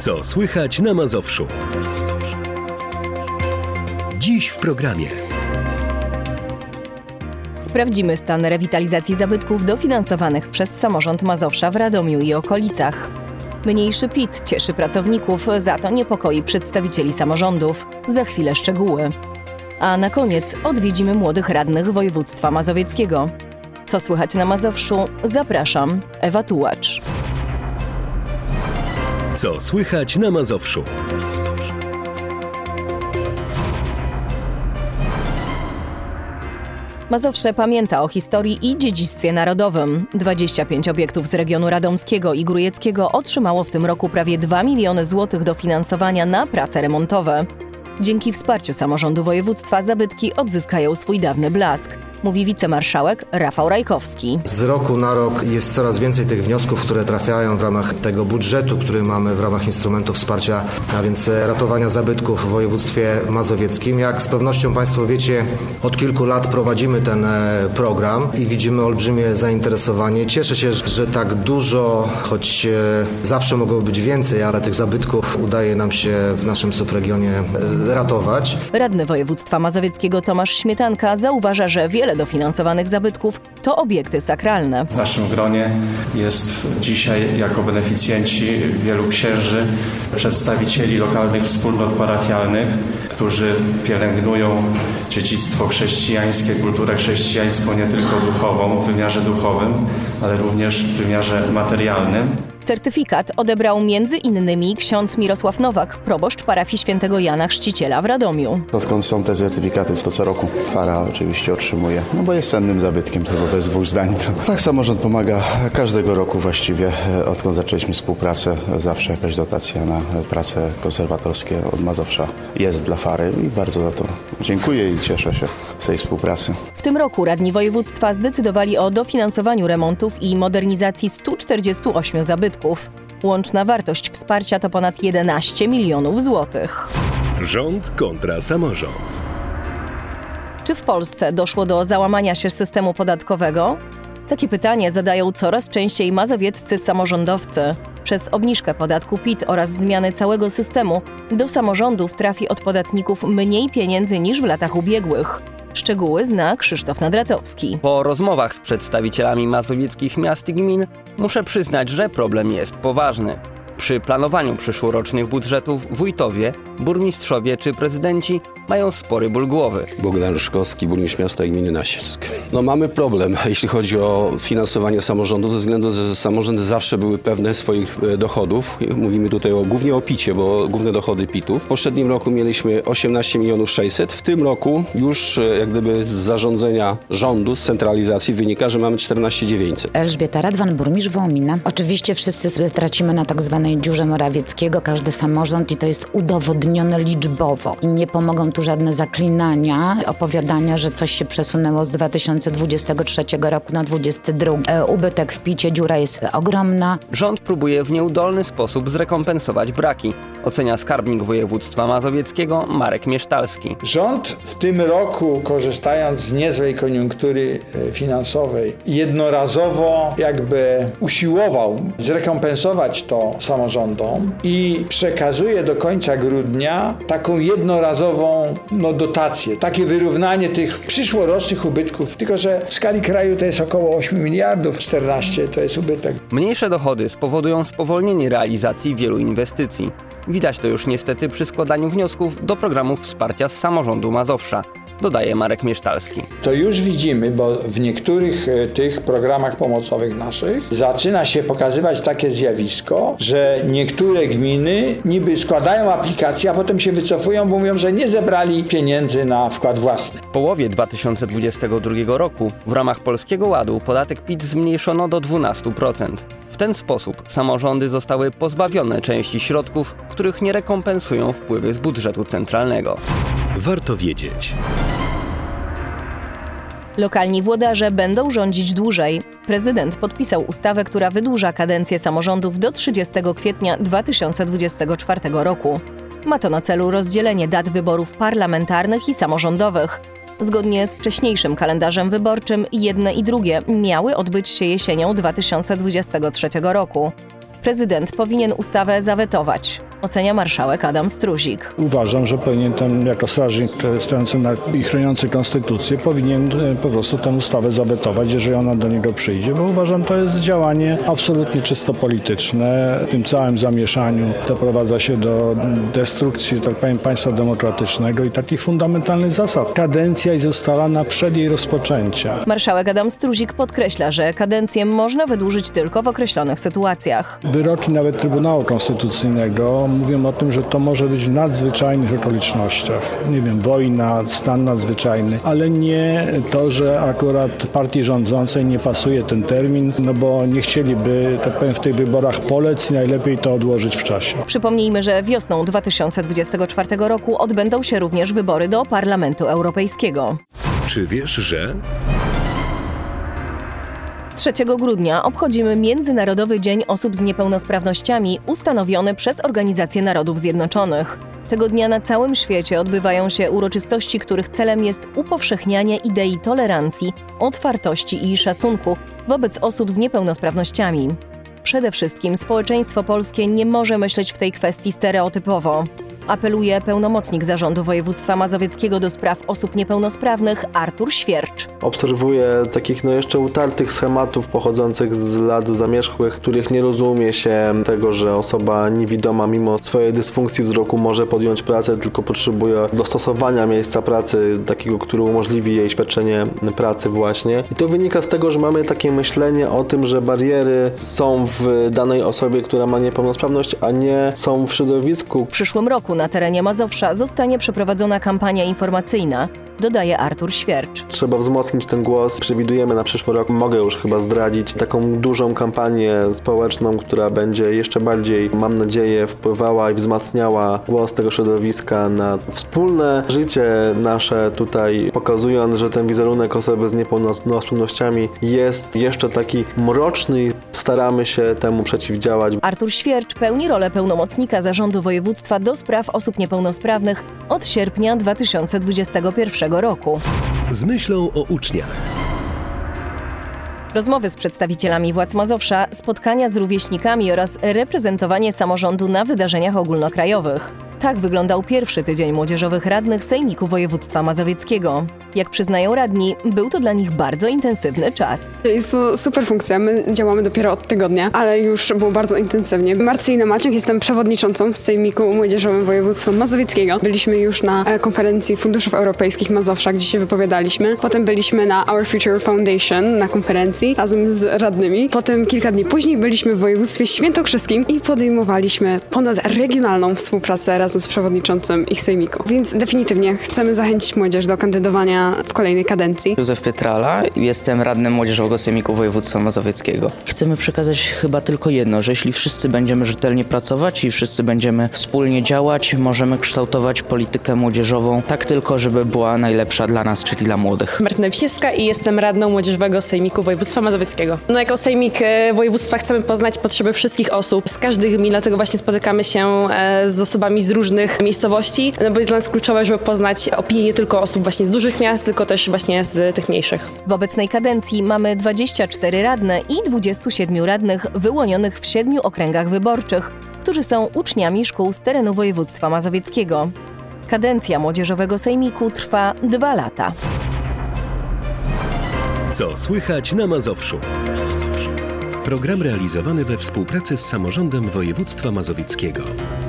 Co słychać na Mazowszu? Dziś w programie. Sprawdzimy stan rewitalizacji zabytków dofinansowanych przez samorząd Mazowsza w Radomiu i okolicach. Mniejszy PIT cieszy pracowników, za to niepokoi przedstawicieli samorządów. Za chwilę szczegóły. A na koniec odwiedzimy młodych radnych województwa mazowieckiego. Co słychać na Mazowszu? Zapraszam, Ewa Tułacz. Co słychać na Mazowszu? Mazowsze pamięta o historii i dziedzictwie narodowym. 25 obiektów z regionu radomskiego i grójeckiego otrzymało w tym roku prawie 2 miliony złotych dofinansowania na prace remontowe. Dzięki wsparciu samorządu województwa zabytki odzyskają swój dawny blask, mówi wicemarszałek Rafał Rajkowski. Z roku na rok jest coraz więcej tych wniosków, które trafiają w ramach tego budżetu, który mamy w ramach instrumentów wsparcia, a więc ratowania zabytków w województwie mazowieckim. Jak z pewnością Państwo wiecie, od kilku lat prowadzimy ten program i widzimy olbrzymie zainteresowanie. Cieszę się, że tak dużo, choć zawsze mogło być więcej, ale tych zabytków udaje nam się w naszym subregionie ratować. Radny województwa mazowieckiego Tomasz Śmietanka zauważa, że wiele dofinansowanych zabytków to obiekty sakralne. W naszym gronie jest dzisiaj jako beneficjenci wielu księży, przedstawicieli lokalnych wspólnot parafialnych, którzy pielęgnują dziedzictwo chrześcijańskie, kulturę chrześcijańską nie tylko duchową, w wymiarze duchowym, ale również w wymiarze materialnym. Certyfikat odebrał m.in. ksiądz Mirosław Nowak, proboszcz parafii świętego Jana Chrzciciela w Radomiu. Odkąd są te certyfikaty, to co roku para oczywiście otrzymuje, bo jest cennym zabytkiem, to bez dwóch zdań. Tak samorząd pomaga każdego roku właściwie, odkąd zaczęliśmy współpracę, zawsze jakaś dotacja na prace konserwatorskie od Mazowsza jest dla Fary i bardzo za to dziękuję i cieszę się z tej współpracy. W tym roku radni województwa zdecydowali o dofinansowaniu remontów i modernizacji 148 zabytków. Łączna wartość wsparcia to ponad 11 milionów złotych. Rząd kontra samorząd. Czy w Polsce doszło do załamania się systemu podatkowego? Takie pytanie zadają coraz częściej mazowieccy samorządowcy. Przez obniżkę podatku PIT oraz zmiany całego systemu do samorządów trafi od podatników mniej pieniędzy niż w latach ubiegłych. Szczegóły zna Krzysztof Nadratowski. Po rozmowach z przedstawicielami mazowieckich miast i gmin muszę przyznać, że problem jest poważny. Przy planowaniu przyszłorocznych budżetów wójtowie, burmistrzowie czy prezydenci mają spory ból głowy. Bogdan Ryszkowski, burmistrz miasta i gminy Nasieck. Mamy problem, jeśli chodzi o finansowanie samorządów, ze względu na to, że samorządy zawsze były pewne swoich dochodów. Mówimy tutaj głównie o PIT-ie, bo główne dochody PIT-ów. W poprzednim roku mieliśmy 18 milionów 600. W tym roku już jak gdyby z zarządzenia rządu, z centralizacji wynika, że mamy 14 900. Elżbieta Radwan, burmistrz Wołomina. Oczywiście wszyscy tracimy na tak zwanej dziurze Morawieckiego, każdy samorząd i to jest udowodnione liczbowo. I nie pomogą tu żadne zaklinania, opowiadania, że coś się przesunęło z 2023 roku na 2022. Ubytek w PIT-cie, dziura jest ogromna. Rząd próbuje w nieudolny sposób zrekompensować braki, ocenia skarbnik województwa mazowieckiego Marek Miesztalski. Rząd w tym roku, korzystając z niezłej koniunktury finansowej, jednorazowo jakby usiłował zrekompensować to samorządom i przekazuje do końca grudnia taką jednorazową dotację, takie wyrównanie tych przyszłorocznych ubytków, tylko że w skali kraju to jest około 8 miliardów, 14 to jest ubytek. Mniejsze dochody spowodują spowolnienie realizacji wielu inwestycji. Widać to już niestety przy składaniu wniosków do programów wsparcia z samorządu Mazowsza, dodaje Marek Miesztalski. To już widzimy, bo w niektórych tych programach pomocowych naszych zaczyna się pokazywać takie zjawisko, że niektóre gminy niby składają aplikacje, a potem się wycofują, bo mówią, że nie zebrali pieniędzy na wkład własny. W połowie 2022 roku w ramach Polskiego Ładu podatek PIT zmniejszono do 12%. W ten sposób samorządy zostały pozbawione części środków, których nie rekompensują wpływy z budżetu centralnego. Warto wiedzieć. Lokalni włodarze będą rządzić dłużej. Prezydent podpisał ustawę, która wydłuża kadencję samorządów do 30 kwietnia 2024 roku. Ma to na celu rozdzielenie dat wyborów parlamentarnych i samorządowych. Zgodnie z wcześniejszym kalendarzem wyborczym jedne i drugie miały odbyć się jesienią 2023 roku. Prezydent powinien ustawę zawetować. ocenia marszałek Adam Struzik. Uważam, że powinien ten, jako strażnik stojący i chroniący konstytucję, powinien po prostu tę ustawę zawetować, jeżeli ona do niego przyjdzie, bo uważam, to jest działanie absolutnie czysto polityczne. W tym całym zamieszaniu doprowadza się do destrukcji, tak powiem, państwa demokratycznego i takich fundamentalnych zasad. Kadencja jest ustalana przed jej rozpoczęciem. Marszałek Adam Struzik podkreśla, że kadencję można wydłużyć tylko w określonych sytuacjach. Wyroki nawet Trybunału Konstytucyjnego mówią o tym, że to może być w nadzwyczajnych okolicznościach. Nie wiem, wojna, stan nadzwyczajny, ale nie to, że akurat partii rządzącej nie pasuje ten termin, no bo nie chcieliby, tak powiem, w tych wyborach polec i najlepiej to odłożyć w czasie. Przypomnijmy, że wiosną 2024 roku odbędą się również wybory do Parlamentu Europejskiego. Czy wiesz, że... 3 grudnia obchodzimy Międzynarodowy Dzień Osób z Niepełnosprawnościami ustanowiony przez Organizację Narodów Zjednoczonych. Tego dnia na całym świecie odbywają się uroczystości, których celem jest upowszechnianie idei tolerancji, otwartości i szacunku wobec osób z niepełnosprawnościami. Przede wszystkim społeczeństwo polskie nie może myśleć w tej kwestii stereotypowo. Apeluje pełnomocnik Zarządu Województwa Mazowieckiego do spraw osób niepełnosprawnych Artur Świercz. Obserwuję takich jeszcze utartych schematów pochodzących z lat zamierzchłych, których nie rozumie się tego, że osoba niewidoma mimo swojej dysfunkcji wzroku może podjąć pracę, tylko potrzebuje dostosowania miejsca pracy takiego, który umożliwi jej świadczenie pracy właśnie. I to wynika z tego, że mamy takie myślenie o tym, że bariery są w danej osobie, która ma niepełnosprawność, a nie są w środowisku. W przyszłym roku na terenie Mazowsza zostanie przeprowadzona kampania informacyjna, dodaje Artur Świercz. Trzeba wzmocnić ten głos. Przewidujemy na przyszły rok, mogę już chyba zdradzić, taką dużą kampanię społeczną, która będzie jeszcze bardziej, mam nadzieję, wpływała i wzmacniała głos tego środowiska na wspólne życie nasze tutaj, pokazując, że ten wizerunek osoby z niepełnosprawnościami jest jeszcze taki mroczny i staramy się temu przeciwdziałać. Artur Świercz pełni rolę pełnomocnika Zarządu Województwa do spraw osób niepełnosprawnych od sierpnia 2021 roku. Z myślą o uczniach. Rozmowy z przedstawicielami władz Mazowsza, spotkania z rówieśnikami oraz reprezentowanie samorządu na wydarzeniach ogólnokrajowych. Tak wyglądał pierwszy tydzień młodzieżowych radnych Sejmiku Województwa Mazowieckiego. Jak przyznają radni, był to dla nich bardzo intensywny czas. Jest to super funkcja. My działamy dopiero od tygodnia, ale już było bardzo intensywnie. Marcelina Maciuch, jestem przewodniczącą w Sejmiku Młodzieżowym Województwa Mazowieckiego. Byliśmy już na konferencji Funduszów Europejskich Mazowsza, gdzie się wypowiadaliśmy. Potem byliśmy na Our Future Foundation na konferencji razem z radnymi. Potem kilka dni później byliśmy w województwie świętokrzyskim i podejmowaliśmy ponadregionalną współpracę razem z przewodniczącym ich sejmiku. Więc definitywnie chcemy zachęcić młodzież do kandydowania w kolejnej kadencji. Józef Pietrala, jestem radnym Młodzieżowego Sejmiku Województwa Mazowieckiego. Chcemy przekazać chyba tylko jedno, że jeśli wszyscy będziemy rzetelnie pracować i wszyscy będziemy wspólnie działać, możemy kształtować politykę młodzieżową tak tylko, żeby była najlepsza dla nas, czyli dla młodych. Martyna Wiśniewska i jestem radną Młodzieżowego Sejmiku Województwa Mazowieckiego. Jako Sejmik Województwa chcemy poznać potrzeby wszystkich osób z każdych gmin, dlatego właśnie spotykamy się z osobami z różnych miejscowości, bo jest dla nas kluczowe, żeby poznać opinie nie tylko osób właśnie z dużych miast, tylko też właśnie z tych mniejszych. W obecnej kadencji mamy 24 radne i 27 radnych wyłonionych w 7 okręgach wyborczych, którzy są uczniami szkół z terenu województwa mazowieckiego. Kadencja Młodzieżowego Sejmiku trwa 2 lata. Co słychać na Mazowszu? Program realizowany we współpracy z Samorządem Województwa Mazowieckiego.